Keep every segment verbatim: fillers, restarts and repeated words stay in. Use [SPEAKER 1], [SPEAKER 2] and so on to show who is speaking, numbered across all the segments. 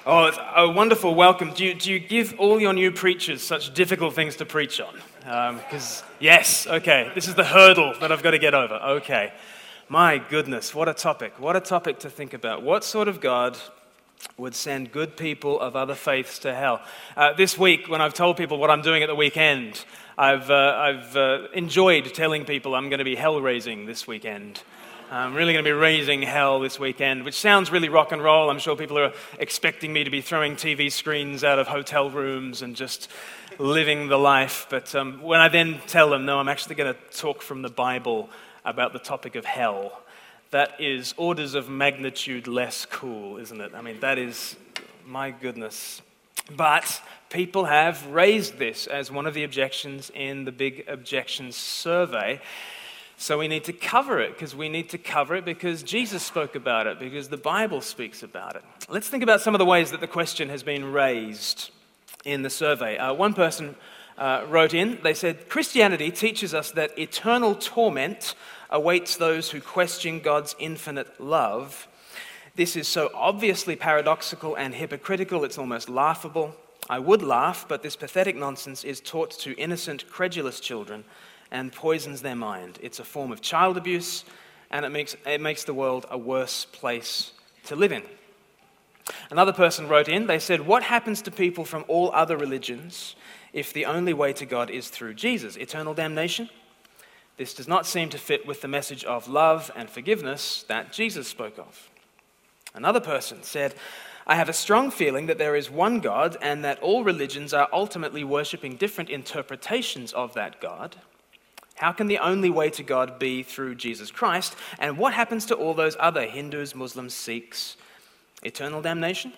[SPEAKER 1] Oh, it's a wonderful welcome. Do you, do you give all your new preachers such difficult things to preach on? Because, um, yes, okay, this is the hurdle that I've got to get over. Okay. My goodness, what a topic. What a topic to think about. What sort of God would send good people of other faiths to hell? Uh, this week, when I've told people what I'm doing at the weekend, I've, uh, I've uh, enjoyed telling people I'm going to be hell-raising this weekend. I'm really going to be raising hell this weekend, which sounds really rock and roll. I'm sure people are expecting me to be throwing T V screens out of hotel rooms and just living the life. But um, when I then tell them, no, I'm actually going to talk from the Bible about the topic of hell, that is orders of magnitude less cool, isn't it? I mean, that is, my goodness. But people have raised this as one of the objections in the Big Objections Survey. So we need to cover it, because we need to cover it because Jesus spoke about it, because the Bible speaks about it. Let's think about some of the ways that the question has been raised in the survey. Uh, one person uh, wrote in, they said, Christianity teaches us that eternal torment awaits those who question God's infinite love. This is so obviously paradoxical and hypocritical, it's almost laughable. I would laugh, but this pathetic nonsense is taught to innocent, credulous children and poisons their mind. It's a form of child abuse, and it makes, it makes the world a worse place to live in. Another person wrote in, they said, what happens to people from all other religions if the only way to God is through Jesus? Eternal damnation? This does not seem to fit with the message of love and forgiveness that Jesus spoke of. Another person said, I have a strong feeling that there is one God and that all religions are ultimately worshipping different interpretations of that God. How can the only way to God be through Jesus Christ? And what happens to all those other Hindus, Muslims, Sikhs? Eternal damnation?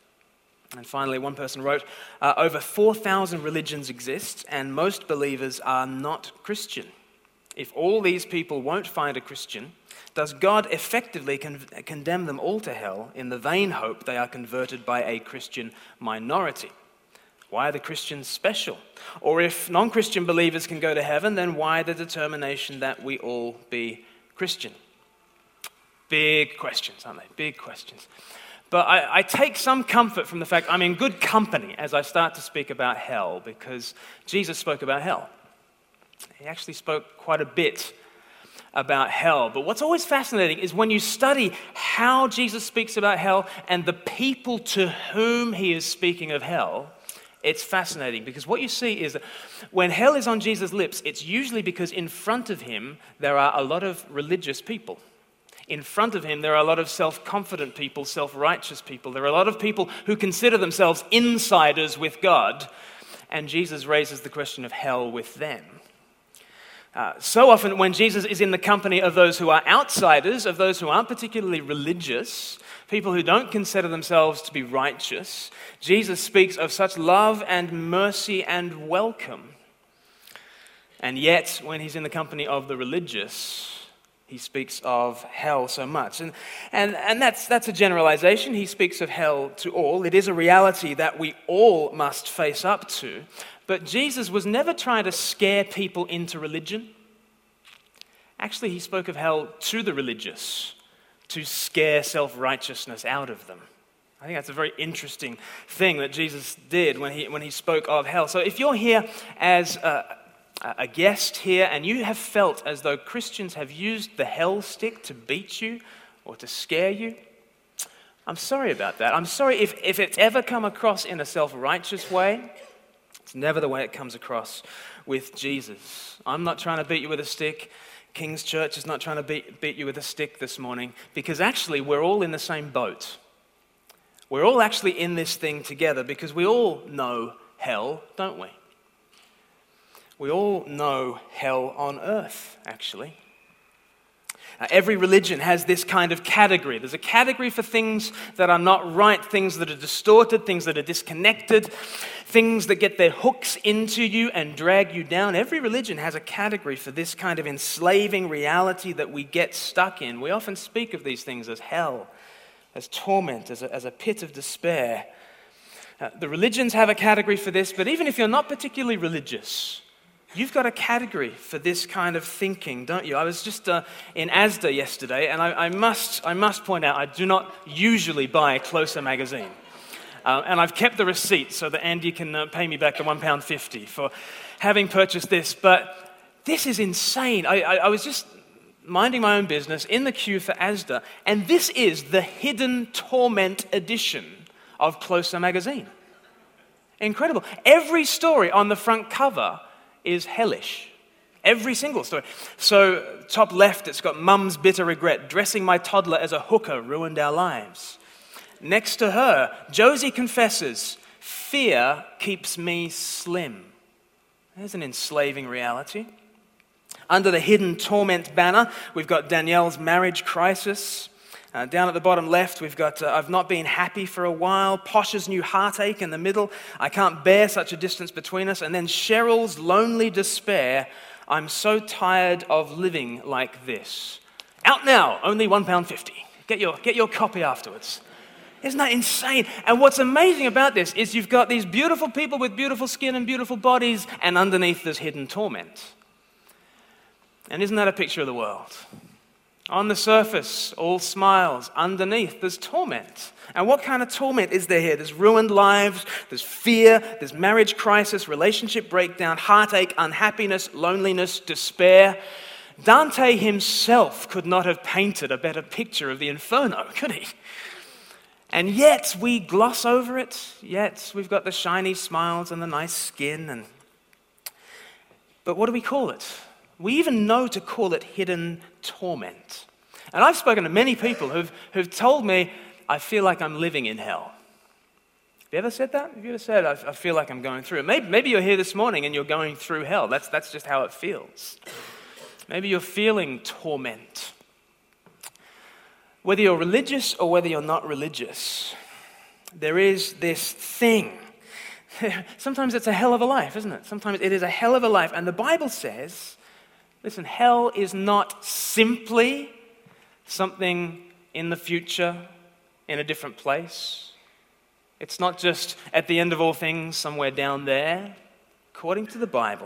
[SPEAKER 1] And finally, one person wrote, uh, over four thousand religions exist, and most believers are not Christian. If all these people won't find a Christian, does God effectively con- condemn them all to hell in the vain hope they are converted by a Christian minority? Why are the Christians special? Or if non-Christian believers can go to heaven, then why the determination that we all be Christian? Big questions, aren't they? Big questions. But I, I take some comfort from the fact I'm in good company as I start to speak about hell, because Jesus spoke about hell. He actually spoke quite a bit about hell. But what's always fascinating is when you study how Jesus speaks about hell and the people to whom he is speaking of hell, it's fascinating, because what you see is that when hell is on Jesus' lips, it's usually because in front of him there are a lot of religious people. In front of him there are a lot of self-confident people, self-righteous people. There are a lot of people who consider themselves insiders with God, and Jesus raises the question of hell with them. Uh, so often when Jesus is in the company of those who are outsiders, of those who aren't particularly religious, people who don't consider themselves to be righteous, Jesus speaks of such love and mercy and welcome. And yet, when he's in the company of the religious, he speaks of hell so much. And, and, and that's, that's a generalization. He speaks of hell to all. It is a reality that we all must face up to. But Jesus was never trying to scare people into religion. Actually, he spoke of hell to the religious, to scare self-righteousness out of them. I think that's a very interesting thing that Jesus did when he when he spoke of hell. So if you're here as a, a guest here and you have felt as though Christians have used the hell stick to beat you or to scare you, I'm sorry about that. I'm sorry if, if it's ever come across in a self-righteous way. It's never the way it comes across with Jesus. I'm not trying to beat you with a stick. King's Church is not trying to beat, beat you with a stick this morning, because actually we're all in the same boat. We're all actually in this thing together, because we all know hell, don't we? We all know hell on earth, actually. Uh, every religion has this kind of category. There's a category for things that are not right, things that are distorted, things that are disconnected, things that get their hooks into you and drag you down. Every religion has a category for this kind of enslaving reality that we get stuck in. We often speak of these things as hell, as torment, as a, as a pit of despair. Uh, the religions have a category for this, but even if you're not particularly religious, you've got a category for this kind of thinking, don't you? I was just uh, in Asda yesterday, and I, I must I must point out, I do not usually buy Closer magazine. Uh, and I've kept the receipt so that Andy can uh, pay me back the one pound fifty for having purchased this. But this is insane. I, I, I was just minding my own business in the queue for Asda, and this is the Hidden Torment edition of Closer magazine. Incredible. Every story on the front cover is hellish. Every single story. So, top left, it's got Mum's bitter regret. Dressing my toddler as a hooker ruined our lives. Next to her, Josie confesses, fear keeps me slim. There's an enslaving reality. Under the Hidden Torment banner, we've got Danielle's marriage crisis. Uh, down at the bottom left, we've got uh, I've not been happy for a while. Posh's new heartache in the middle. I can't bear such a distance between us. And then Cheryl's lonely despair. I'm so tired of living like this. Out now, only one pound fifty. Get your, get your copy afterwards. Isn't that insane? And what's amazing about this is you've got these beautiful people with beautiful skin and beautiful bodies, and underneath there's hidden torment. And isn't that a picture of the world? On the surface, all smiles. Underneath, there's torment. And what kind of torment is there here? There's ruined lives, there's fear, there's marriage crisis, relationship breakdown, heartache, unhappiness, loneliness, despair. Dante himself could not have painted a better picture of the inferno, could he? And yet we gloss over it. Yet we've got the shiny smiles and the nice skin. And But what do we call it? We even know to call it hidden torment. And I've spoken to many people who've, who've told me, I feel like I'm living in hell. Have you ever said that? Have you ever said, I, I feel like I'm going through it? Maybe, maybe you're here this morning and you're going through hell. That's, that's just how it feels. Maybe you're feeling torment. Whether you're religious or whether you're not religious, there is this thing. Sometimes it's a hell of a life, isn't it? Sometimes it is a hell of a life. And the Bible says, listen, hell is not simply something in the future, in a different place. It's not just at the end of all things, somewhere down there. According to the Bible,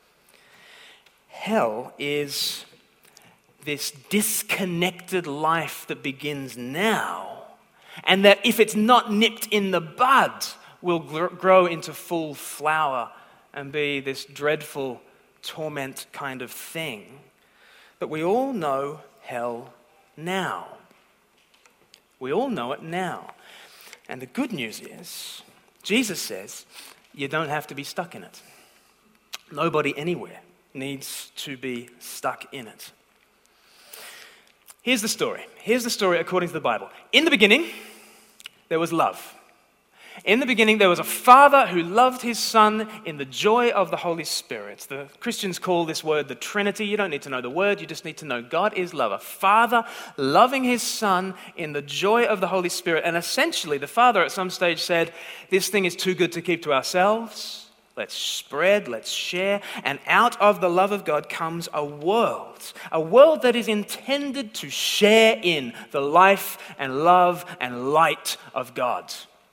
[SPEAKER 1] hell is this disconnected life that begins now, and that if it's not nipped in the bud, will grow into full flower and be this dreadful torment kind of thing. But we all know hell now. We all know it now. And the good news is, Jesus says, you don't have to be stuck in it. Nobody anywhere needs to be stuck in it. Here's the story. Here's the story according to the Bible. In the beginning, there was love. In the beginning, there was a father who loved his son in the joy of the Holy Spirit. The Christians call this word the Trinity. You don't need to know the word. You just need to know God is love. A father loving his son in the joy of the Holy Spirit. And essentially, the father at some stage said, this thing is too good to keep to ourselves. Let's spread, let's share. And out of the love of God comes a world. A world that is intended to share in the life and love and light of God.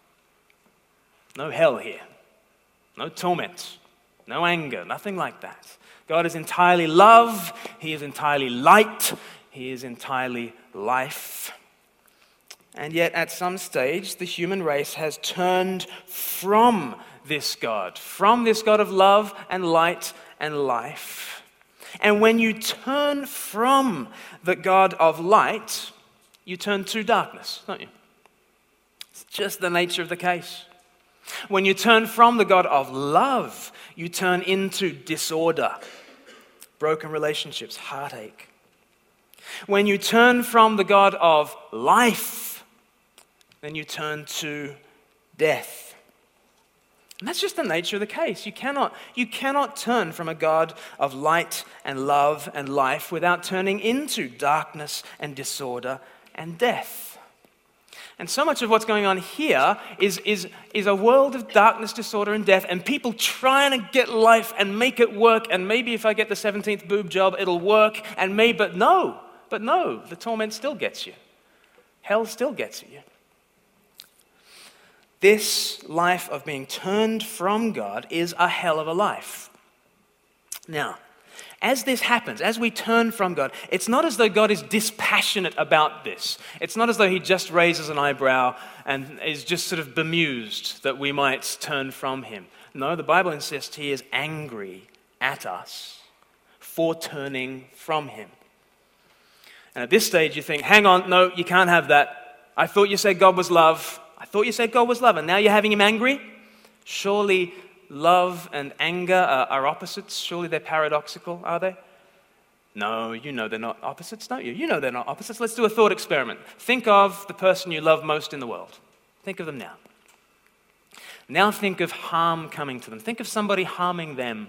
[SPEAKER 1] No hell here, no torment, no anger, nothing like that. God is entirely love, He is entirely light, He is entirely life. And yet at some stage, the human race has turned from this God, from this God of love and light and life. And when you turn from the God of light, you turn to darkness, don't you? It's just the nature of the case. When you turn from the God of love, you turn into disorder, broken relationships, heartache. When you turn from the God of life, then you turn to death. And that's just the nature of the case. You cannot, you cannot turn from a God of light and love and life without turning into darkness and disorder and death. And so much of what's going on here is, is, is a world of darkness, disorder, and death, and people trying to get life and make it work, and maybe if I get the seventeenth boob job, it'll work, and maybe, but no, but no, the torment still gets you. Hell still gets you. This life of being turned from God is a hell of a life. Now, As this happens, as we turn from God, it's not as though God is dispassionate about this. It's not as though he just raises an eyebrow and is just sort of bemused that we might turn from him. No, the Bible insists he is angry at us for turning from him. And at this stage you think, hang on, no, you can't have that. I thought you said God was love. I thought you said God was love, and now you're having him angry? Surely love and anger are, are opposites. Surely they're paradoxical, are they? No, you know they're not opposites, don't you? You know they're not opposites. Let's do a thought experiment. Think of the person you love most in the world. Think of them now. Now think of harm coming to them. Think of somebody harming them.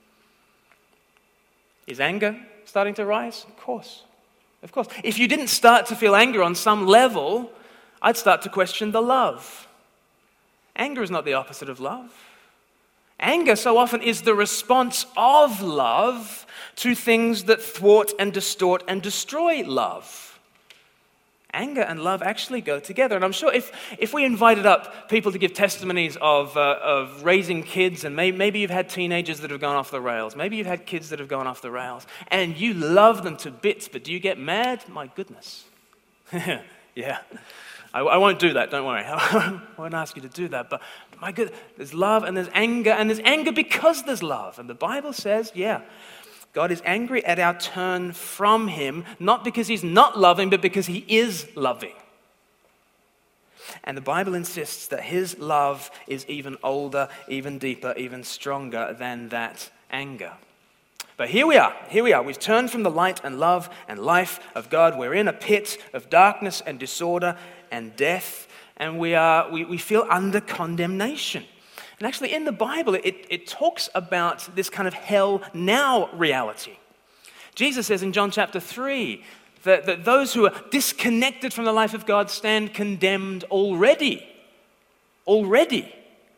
[SPEAKER 1] Is anger starting to rise? Of course. Of course. If you didn't start to feel anger on some level, I'd start to question the love. Anger is not the opposite of love. Anger so often is the response of love to things that thwart and distort and destroy love. Anger and love actually go together. And I'm sure if, if we invited up people to give testimonies of, uh, of raising kids, and may, maybe you've had teenagers that have gone off the rails, maybe you've had kids that have gone off the rails, and you love them to bits, but do you get mad? My goodness. Yeah. I, I won't do that, don't worry. I won't ask you to do that. But my good, there's love and there's anger, and there's anger because there's love. And the Bible says, yeah, God is angry at our turn from him, not because he's not loving, but because he is loving. And the Bible insists that his love is even older, even deeper, even stronger than that anger. But here we are, here we are. We've turned from the light and love and life of God. We're in a pit of darkness and disorder and death, and we are we, we feel under condemnation. And actually in the Bible, it, it talks about this kind of hell now reality. Jesus says in John chapter three that, that those who are disconnected from the life of God stand condemned already. Already.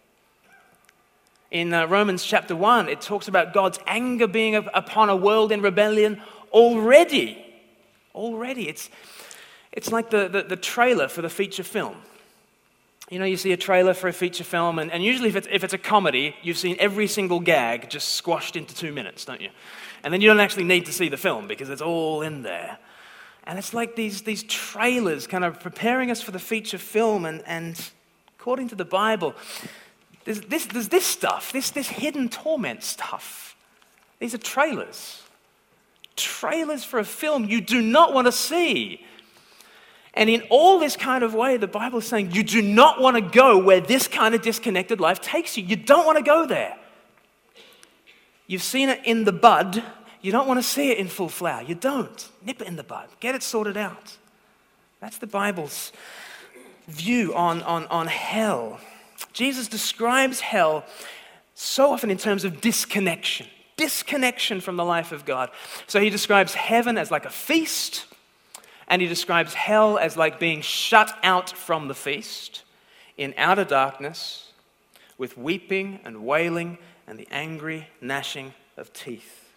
[SPEAKER 1] In uh, Romans chapter one, it talks about God's anger being upon a world in rebellion already. Already. It's, it's like the, the, the trailer for the feature film. You know, you see a trailer for a feature film, and, and usually if it's, if it's a comedy, you've seen every single gag just squashed into two minutes, don't you? And then you don't actually need to see the film because it's all in there. And it's like these, these trailers kind of preparing us for the feature film, and, and according to the Bible, there's this, there's this stuff, this, this hidden torment stuff. These are trailers. Trailers for a film you do not want to see. And in all this kind of way, the Bible is saying you do not want to go where this kind of disconnected life takes you. You don't want to go there. You've seen it in the bud. You don't want to see it in full flower. You don't. Nip it in the bud. Get it sorted out. That's the Bible's view on, on, on hell. Jesus describes hell so often in terms of disconnection. Disconnection from the life of God. So he describes heaven as like a feast, and he describes hell as like being shut out from the feast in outer darkness with weeping and wailing and the angry gnashing of teeth.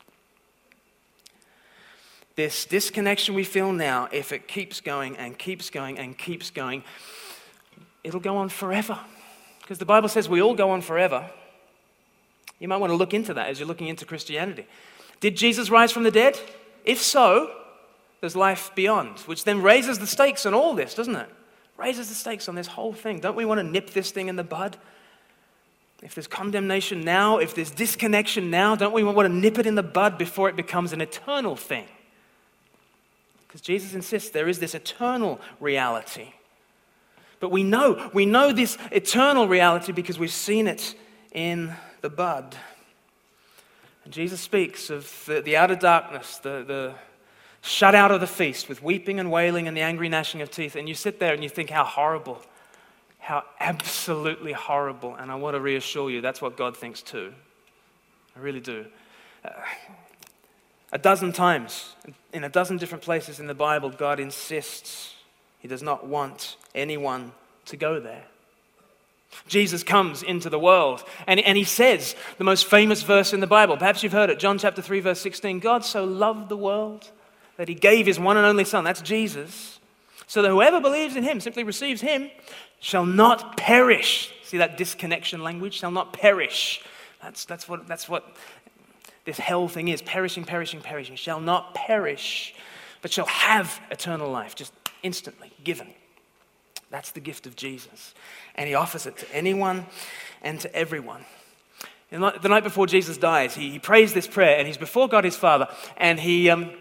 [SPEAKER 1] This disconnection we feel now, if it keeps going and keeps going and keeps going, it'll go on forever. Because the Bible says we all go on forever. You might want to look into that as you're looking into Christianity. Did Jesus rise from the dead? If so, there's life beyond, which then raises the stakes on all this, doesn't it? Raises the stakes on this whole thing. Don't we want to nip this thing in the bud? If there's condemnation now, if there's disconnection now, don't we want to nip it in the bud before it becomes an eternal thing? Because Jesus insists there is this eternal reality. But we know, we know this eternal reality because we've seen it in the bud. And Jesus speaks of the, the outer darkness, the, the shut out of the feast with weeping and wailing and the angry gnashing of teeth. And you sit there and you think how horrible, how absolutely horrible. And I want to reassure you, that's what God thinks too. I really do. Uh, a dozen times, in a dozen different places in the Bible, God insists he does not want anyone to go there. Jesus comes into the world and, and he says the most famous verse in the Bible. Perhaps you've heard it, John chapter three, verse sixteen. God so loved the world that he gave his one and only Son, that's Jesus, so that whoever believes in him, simply receives him, shall not perish. See that disconnection language? Shall not perish. That's, that's, what, that's what this hell thing is, perishing, perishing, perishing, shall not perish, but shall have eternal life, just instantly given. That's the gift of Jesus. And he offers it to anyone and to everyone. The night before Jesus dies, he, he prays this prayer, and he's before God his Father, and he um,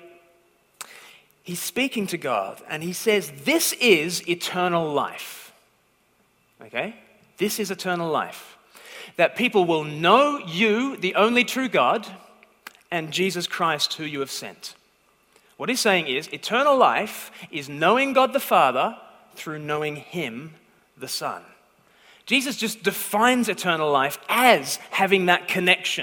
[SPEAKER 1] he's speaking to God, and he says, this is eternal life. Okay? This is eternal life. That people will know you, the only true God, and Jesus Christ, who you have sent. What he's saying is, eternal life is knowing God the Father through knowing him, the Son. Jesus just defines eternal life as having that connection.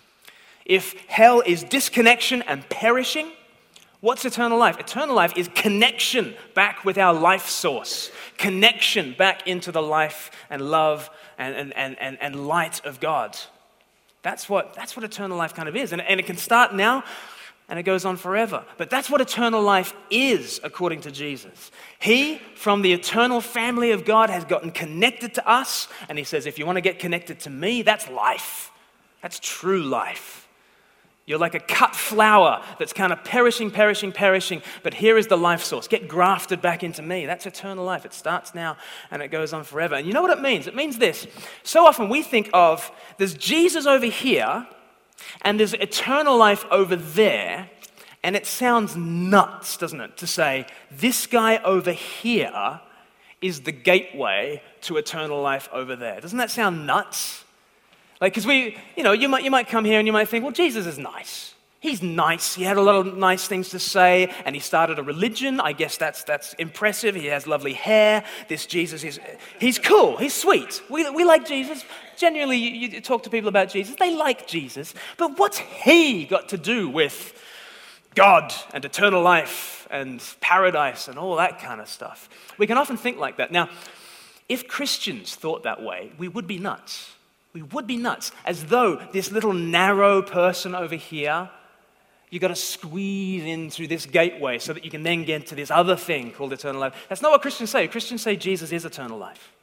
[SPEAKER 1] If hell is disconnection and perishing, what's eternal life? Eternal life is connection back with our life source, connection back into the life and love and, and, and, and, and light of God. That's what, that's what eternal life kind of is. And, and it can start now and it goes on forever. But that's what eternal life is, according to Jesus. He, from the eternal family of God, has gotten connected to us. And he says, if you want to get connected to me, that's life. That's true life. You're like a cut flower that's kind of perishing, perishing, perishing, but here is the life source. Get grafted back into me. That's eternal life. It starts now and it goes on forever. And you know what it means? It means this. So often we think of, there's Jesus over here and there's eternal life over there, and it sounds nuts, doesn't it, to say, this guy over here is the gateway to eternal life over there. Doesn't that sound nuts? Like, because we, you know, you might, you might come here and you might think, well, Jesus is nice. He's nice. He had a lot of nice things to say, and he started a religion. I guess that's that's impressive. He has lovely hair. This Jesus is, he's cool. He's sweet. We we like Jesus. Genuinely, you, you talk to people about Jesus, they like Jesus. But what's he got to do with God and eternal life and paradise and all that kind of stuff? We can often think like that. Now, if Christians thought that way, we would be nuts. We would be nuts, as though this little narrow person over here, you've got to squeeze in through this gateway so that you can then get to this other thing called eternal life. That's not what Christians say. Christians say Jesus is eternal life.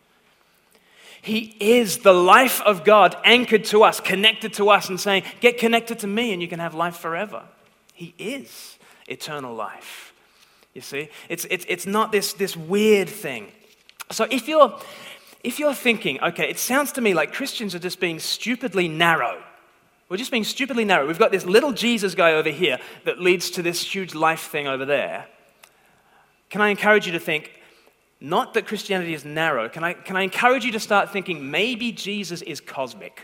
[SPEAKER 1] He is the life of God anchored to us, connected to us, and saying, get connected to me and you can have life forever. He is eternal life. You see? It's, it's, it's not this, this weird thing. So if you're... If you're thinking, okay, it sounds to me like Christians are just being stupidly narrow. We're just being stupidly narrow. We've got this little Jesus guy over here that leads to this huge life thing over there. Can I encourage you to think, not that Christianity is narrow, can I, can I encourage you to start thinking maybe Jesus is cosmic?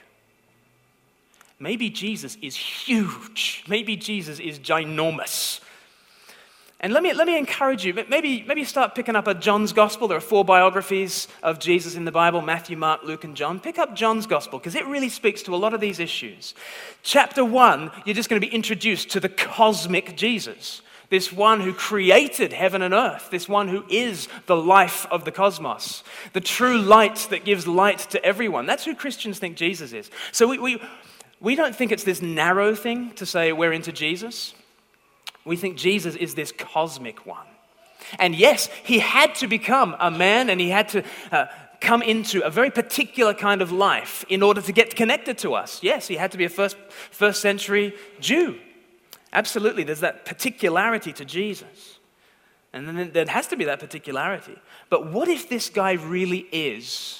[SPEAKER 1] Maybe Jesus is huge. Maybe Jesus is ginormous. And let me let me encourage you, maybe, maybe start picking up a John's Gospel. There are four biographies of Jesus in the Bible, Matthew, Mark, Luke, and John. Pick up John's Gospel, because it really speaks to a lot of these issues. Chapter one, you're just going to be introduced to the cosmic Jesus, this one who created heaven and earth, this one who is the life of the cosmos, the true light that gives light to everyone. That's who Christians think Jesus is. So we we, we don't think it's this narrow thing to say we're into Jesus. We think Jesus is this cosmic one. And yes, he had to become a man and he had to uh, come into a very particular kind of life in order to get connected to us. Yes, he had to be a first, first century Jew. Absolutely, there's that particularity to Jesus. And then there has to be that particularity. But what if this guy really is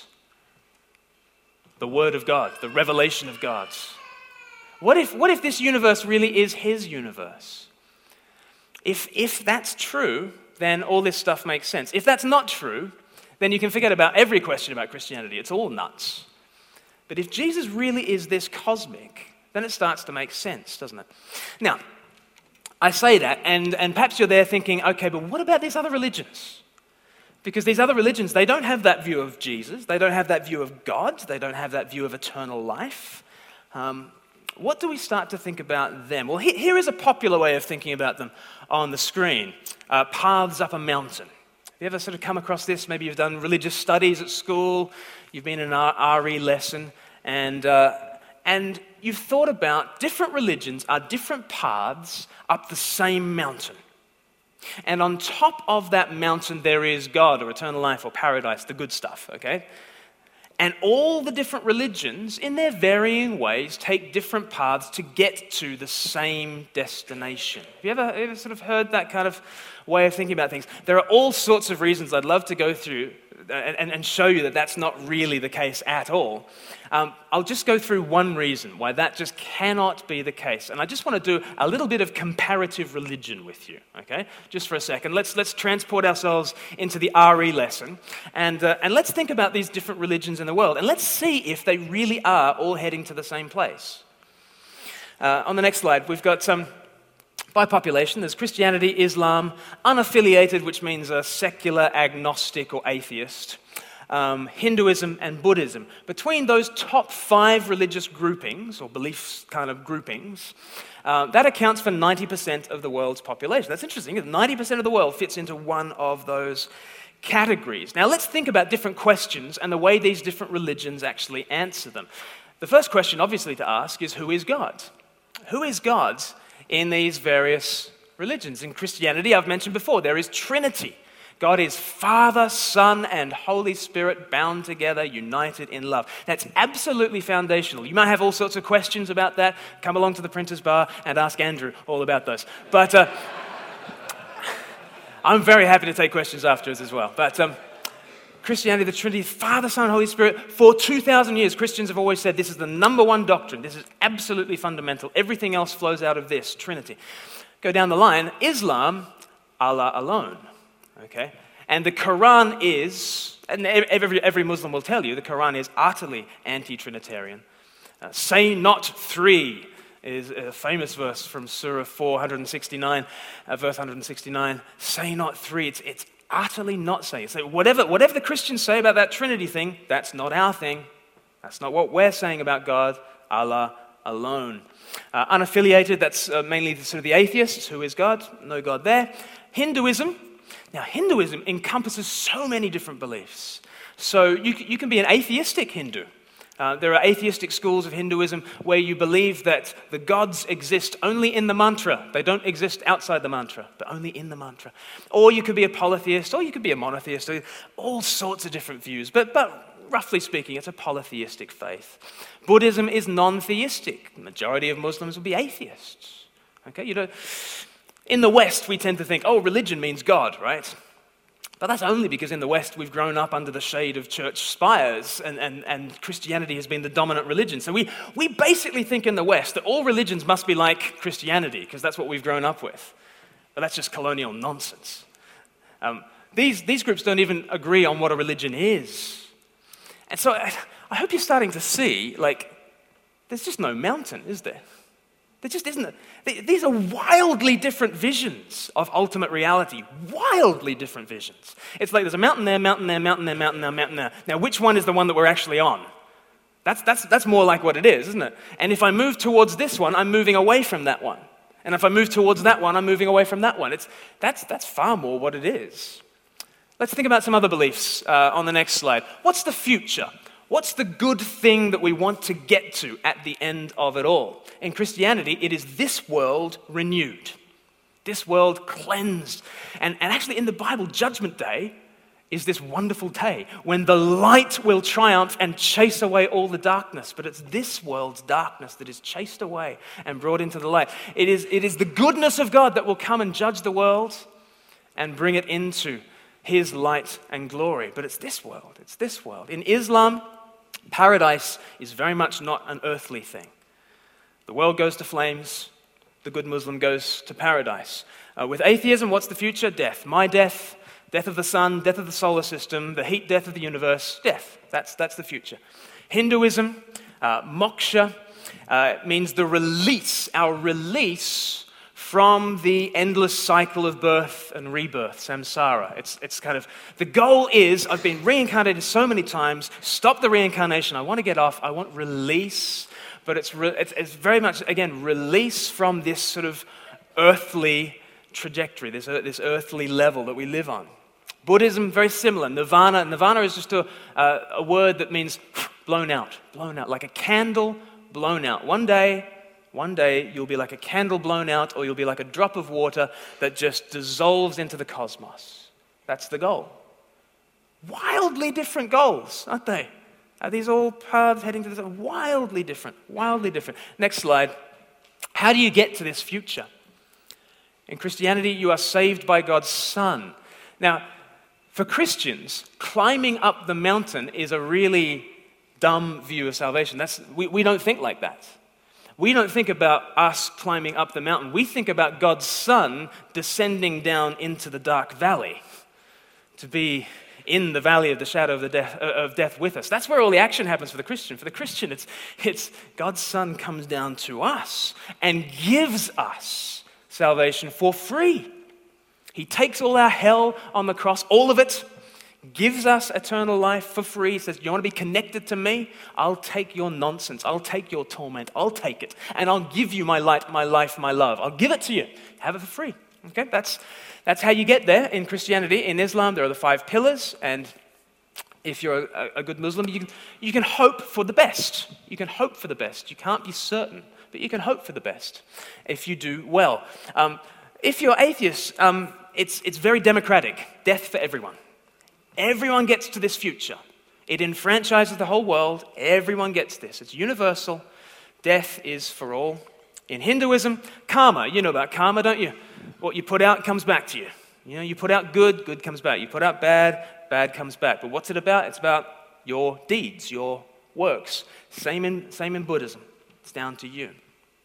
[SPEAKER 1] the Word of God, the revelation of God? What if, what if this universe really is his universe? If, if that's true, then all this stuff makes sense. If that's not true, then you can forget about every question about Christianity. It's all nuts. But if Jesus really is this cosmic, then it starts to make sense, doesn't it? Now, I say that, and, and perhaps you're there thinking, okay, but what about these other religions? Because these other religions, they don't have that view of Jesus. They don't have that view of God. They don't have that view of eternal life. Um, What do we start to think about them? Well, here is a popular way of thinking about them on the screen. Uh, paths up a mountain. Have you ever sort of come across this? Maybe you've done religious studies at school. You've been in an R E lesson. And, uh, and you've thought about different religions are different paths up the same mountain. And on top of that mountain, there is God or eternal life or paradise, the good stuff, okay? And all the different religions, in their varying ways, take different paths to get to the same destination. Have you ever, ever sort of heard that kind of way of thinking about things? There are all sorts of reasons I'd love to go through and, and show you that that's not really the case at all. Um, I'll just go through one reason why that just cannot be the case. And I just want to do a little bit of comparative religion with you, okay? Just for a second. Let's, let's transport ourselves into the R E lesson, and, uh, and let's think about these different religions in the world, and let's see if they really are all heading to the same place. Uh, on the next slide, we've got some... Um, By population, there's Christianity, Islam, unaffiliated, which means a secular, agnostic, or atheist, um, Hinduism, and Buddhism. Between those top five religious groupings, or belief kind of groupings, uh, that accounts for ninety percent of the world's population. That's interesting. ninety percent of the world fits into one of those categories. Now, let's think about different questions and the way these different religions actually answer them. The first question, obviously, to ask is, who is God? Who is God in these various religions? In Christianity, I've mentioned before, there is Trinity. God is Father, Son, and Holy Spirit bound together, united in love. That's absolutely foundational. You might have all sorts of questions about that. Come along to the printer's bar and ask Andrew all about those. But uh, I'm very happy to take questions afterwards as well. But um, Christianity, the Trinity, Father, Son, Holy Spirit. For two thousand years, Christians have always said this is the number one doctrine. This is absolutely fundamental. Everything else flows out of this, Trinity. Go down the line, Islam, Allah alone. Okay? And the Quran is, and every, every Muslim will tell you, the Quran is utterly anti-Trinitarian. Uh, say not three is a famous verse from Surah four sixty-nine, uh, verse one sixty-nine. Say not three. It's, it's utterly not saying. So whatever, whatever the Christians say about that Trinity thing, that's not our thing. That's not what we're saying about God, Allah alone. Uh, unaffiliated, that's uh, mainly the, sort of the atheists. Who is God? No God there. Hinduism. Now, Hinduism encompasses so many different beliefs. So you, you can be an atheistic Hindu. Uh, there are atheistic schools of Hinduism where you believe that the gods exist only in the mantra. They don't exist outside the mantra, but only in the mantra. Or you could be a polytheist, or you could be a monotheist, all sorts of different views. But, but roughly speaking, it's a polytheistic faith. Buddhism is non-theistic. The majority of Muslims will be atheists. Okay, you know, in the West, we tend to think, oh, religion means God, right? But that's only because in the West we've grown up under the shade of church spires, and, and, and Christianity has been the dominant religion. So we, we basically think in the West that all religions must be like Christianity, because that's what we've grown up with. But that's just colonial nonsense. Um, these, these groups don't even agree on what a religion is. And so I, I hope you're starting to see, like, there's just no mountain, is there? There just isn't. A, these are wildly different visions of ultimate reality. Wildly different visions. It's like there's a mountain there, mountain there, mountain there, mountain there, mountain there. Now, which one is the one that we're actually on? That's, that's, that's more like what it is, isn't it? And if I move towards this one, I'm moving away from that one. And if I move towards that one, I'm moving away from that one. It's, that's, that's far more what it is. Let's think about some other beliefs uh, on the next slide. What's the future? What's the good thing that we want to get to at the end of it all? In Christianity, it is this world renewed, this world cleansed. And, and actually in the Bible, Judgment Day is this wonderful day when the light will triumph and chase away all the darkness. But it's this world's darkness that is chased away and brought into the light. It is, it is the goodness of God that will come and judge the world and bring it into His light and glory. But it's this world, it's this world. In Islam, paradise is very much not an earthly thing. The world goes to flames, the good Muslim goes to paradise. Uh, with atheism, what's the future? Death. My death, death of the sun, death of the solar system, the heat death of the universe, death. That's, that's the future. Hinduism, uh, moksha, uh, means the release, our release from the endless cycle of birth and rebirth, samsara. It's, it's kind of, the goal is, I've been reincarnated so many times, stop the reincarnation, I want to get off, I want release, but it's, re, it's, it's very much, again, release from this sort of earthly trajectory, this, this earthly level that we live on. Buddhism, very similar. Nirvana, nirvana is just a, uh, a word that means blown out, blown out, like a candle blown out. One day, One day, you'll be like a candle blown out, or you'll be like a drop of water that just dissolves into the cosmos. That's the goal. Wildly different goals, aren't they? Are these all paths heading to this? Wildly different, wildly different. Next slide. How do you get to this future? In Christianity, you are saved by God's Son. Now, for Christians, climbing up the mountain is a really dumb view of salvation. That's, we, we don't think like that. We don't think about us climbing up the mountain. We think about God's Son descending down into the dark valley to be in the valley of the shadow of, the death, of death with us. That's where all the action happens for the Christian. For the Christian, it's, it's God's Son comes down to us and gives us salvation for free. He takes all our hell on the cross, all of it, gives us eternal life for free. He says, you want to be connected to me? I'll take your nonsense. I'll take your torment. I'll take it. And I'll give you my light, my life, my love. I'll give it to you. Have it for free. Okay, that's that's how you get there in Christianity. In Islam, there are the five pillars, and if you're a, a good Muslim, you can, you can hope for the best. You can hope for the best. You can't be certain, but you can hope for the best if you do well. Um, if you're atheist, um, it's it's very democratic. Death for everyone. Everyone gets to this future. It enfranchises the whole world. Everyone gets this. It's universal. Death is for all. In Hinduism, karma. You know about karma, don't you? What you put out comes back to you. You know, you put out good, good comes back. You put out bad, bad comes back. But what's it about? It's about your deeds, your works. Same in, same in Buddhism. It's down to you.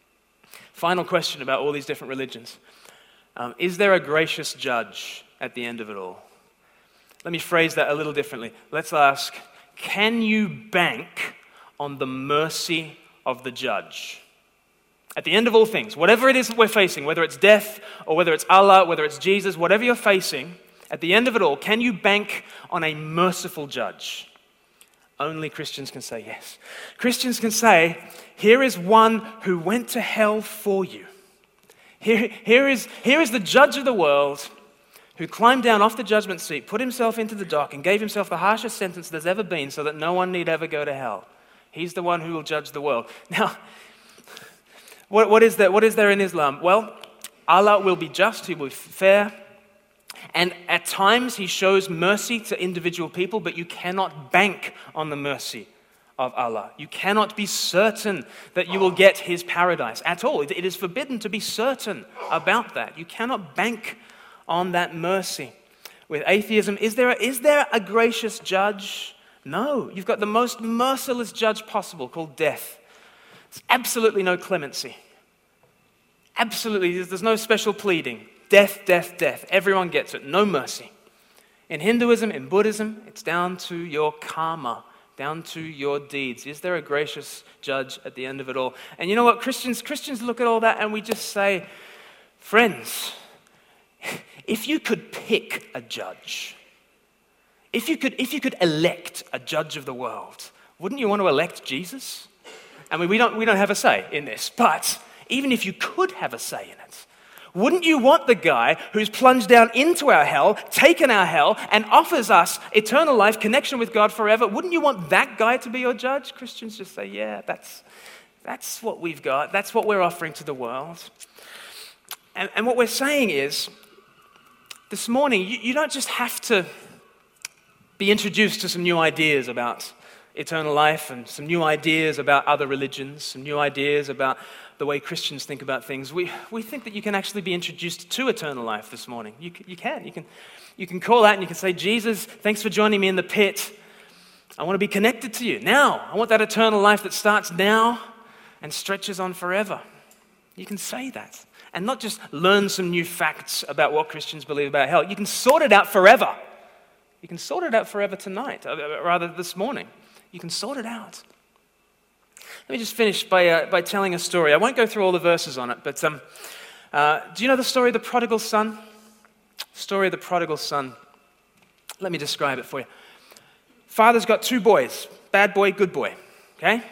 [SPEAKER 1] Final question about all these different religions. Um, is there a gracious judge at the end of it all? Let me phrase that a little differently. Let's ask, can you bank on the mercy of the judge? At the end of all things, whatever it is that we're facing, whether it's death or whether it's Allah, whether it's Jesus, whatever you're facing, at the end of it all, can you bank on a merciful judge? Only Christians can say yes. Christians can say, here is one who went to hell for you. Here, here, is, here is the judge of the world who climbed down off the judgment seat, put himself into the dock, and gave himself the harshest sentence there's ever been so that no one need ever go to hell. He's the one who will judge the world. Now, what, what, is, there, what is there in Islam? Well, Allah will be just, He will be fair, and at times He shows mercy to individual people, but you cannot bank on the mercy of Allah. You cannot be certain that you will get His paradise at all. It, it is forbidden to be certain about that. You cannot bank on that mercy. With atheism, is there, a, is there a gracious judge? No. You've got the most merciless judge possible called death. There's absolutely no clemency. Absolutely, there's no special pleading. Death, death, death. Everyone gets it. No mercy. In Hinduism, in Buddhism, it's down to your karma, down to your deeds. Is there a gracious judge at the end of it all? And you know what? Christians, Christians look at all that and we just say, friends, if you could pick a judge, if you could, if you could elect a judge of the world, wouldn't you want to elect Jesus? I mean, we don't, we don't have a say in this, but even if you could have a say in it, wouldn't you want the guy who's plunged down into our hell, taken our hell, and offers us eternal life, connection with God forever? Wouldn't you want that guy to be your judge? Christians just say, yeah, that's, that's what we've got. That's what we're offering to the world. And, and what we're saying is, this morning, you, you don't just have to be introduced to some new ideas about eternal life and some new ideas about other religions, some new ideas about the way Christians think about things. We we think that you can actually be introduced to eternal life this morning. You, you can. You can you can call out and you can say, Jesus, thanks for joining me in the pit. I want to be connected to you now. I want that eternal life that starts now and stretches on forever. You can say that. And not just learn some new facts about what Christians believe about hell. You can sort it out forever. You can sort it out forever tonight, rather this morning. You can sort it out. Let me just finish by, uh, by telling a story. I won't go through all the verses on it, but um, uh, do you know the story of the prodigal son? Story of the prodigal son. Let me describe it for you. Father's got two boys, bad boy, good boy, okay?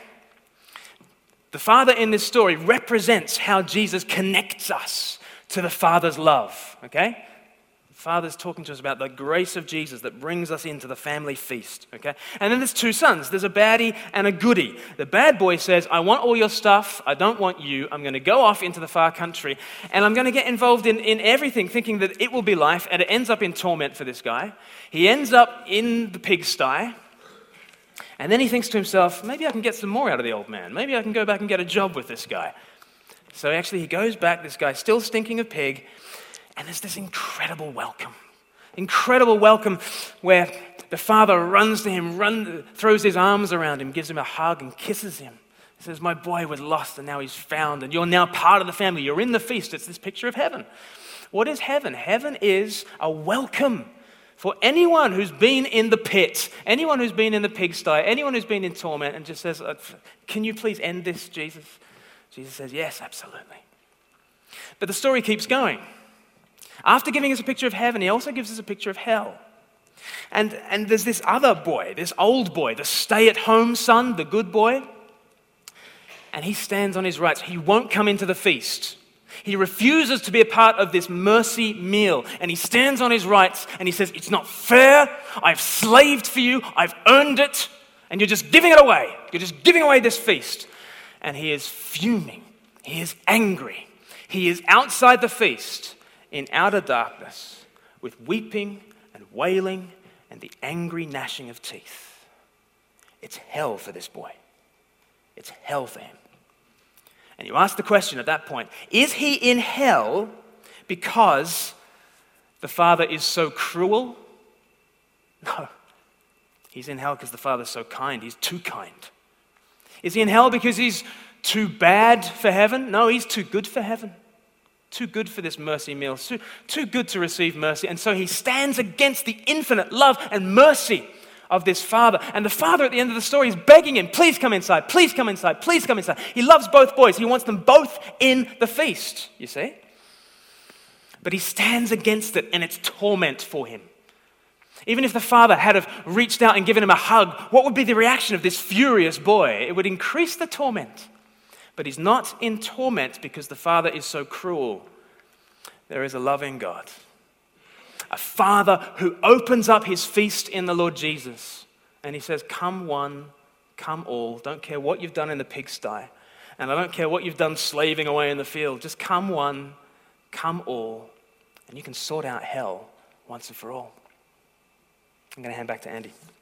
[SPEAKER 1] The father in this story represents how Jesus connects us to the Father's love, okay? The Father's talking to us about the grace of Jesus that brings us into the family feast, okay? And then there's two sons. There's a baddie and a goodie. The bad boy says, I want all your stuff. I don't want you. I'm going to go off into the far country, and I'm going to get involved in, in everything, thinking that it will be life, and it ends up in torment for this guy. He ends up in the pigsty, And then he thinks to himself, maybe I can get some more out of the old man. Maybe I can go back and get a job with this guy. So actually he goes back, this guy still stinking of pig, and there's this incredible welcome. Incredible welcome where the father runs to him, run, throws his arms around him, gives him a hug and kisses him. He says, my boy was lost and now he's found, and you're now part of the family. You're in the feast. It's this picture of heaven. What is heaven? Heaven is a welcome for anyone who's been in the pit, anyone who's been in the pigsty, anyone who's been in torment and just says, can you please end this, Jesus? Jesus says, yes, absolutely. But the story keeps going. After giving us a picture of heaven, he also gives us a picture of hell. And, and there's this other boy, this old boy, the stay-at-home son, the good boy. And he stands on his rights. He won't come into the feast. He refuses to be a part of this mercy meal. And he stands on his rights and he says, it's not fair. I've slaved for you. I've earned it. And you're just giving it away. You're just giving away this feast. And he is fuming. He is angry. He is outside the feast in outer darkness with weeping and wailing and the angry gnashing of teeth. It's hell for this boy. It's hell for him. And you ask the question at that point, is he in hell because the father is so cruel? No. He's in hell because the father's so kind. He's too kind. Is he in hell because he's too bad for heaven? No, he's too good for heaven. Too good for this mercy meal. Too, too good to receive mercy. And so he stands against the infinite love and mercy of this father. And the father at the end of the story is begging him, please come inside, please come inside, please come inside. He loves both boys. He wants them both in the feast, you see. But he stands against it and it's torment for him. Even if the father had have reached out and given him a hug, what would be the reaction of this furious boy? It would increase the torment. But he's not in torment because the father is so cruel. There is a loving God. A father who opens up his feast in the Lord Jesus. And he says, come one, come all. Don't care what you've done in the pigsty. And I don't care what you've done slaving away in the field. Just come one, come all. And you can sort out hell once and for all. I'm going to hand back to Andy.